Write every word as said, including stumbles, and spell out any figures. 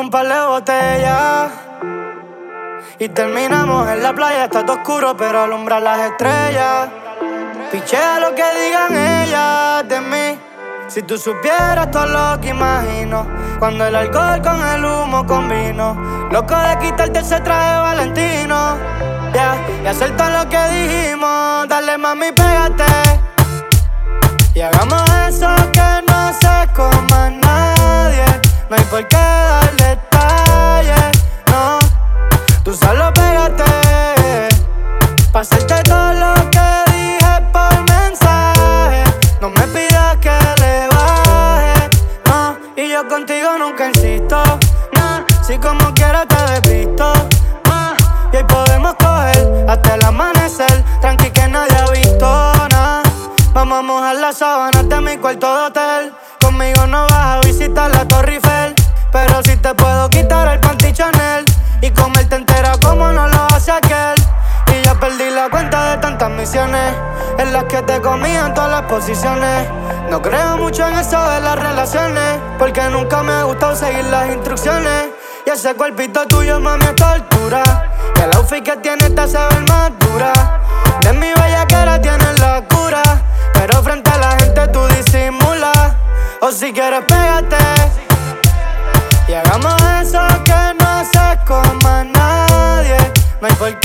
un par de botellas y terminamos en la playa. Está todo oscuro pero alumbra las estrellas. Pichea lo que digan ellas de mí. Si tú supieras todo lo que imagino cuando el alcohol con el humo combino. Loco de quitarte ese traje valentino, yeah, y hacer todo lo que dijimos. Dale mami, pégate y hagamos eso que no se coma nadie. No hay por qué dar detalles, no. Tú solo pégate pa' hacerte todo lo que dije por mensaje. No me pidas que le baje, no. Y yo contigo nunca insisto, no. Si como quieras te despisto, no. Y hoy podemos coger hasta el amanecer. Tranqui que nadie ha visto, nada. Vamos a mojar las sábanas de mi cuarto de hotel. Conmigo no vas a visitar la Torre Eiffel, pero sí te puedo quitar el panty Chanel y comerte entera como no lo hace aquel. Y ya perdí la cuenta de tantas misiones en las que te comí en todas las posiciones. No creo mucho en eso de las relaciones, porque nunca me ha gustado seguir las instrucciones. Y ese cuerpito tuyo, mami, es tortura. Y el outfit que tienes te hace ver más dura. De mi bellaquera tienes la cura, pero frente a la gente tú disimulas. O si quieres pégate y hagamos eso que no se coma nadie. No hay por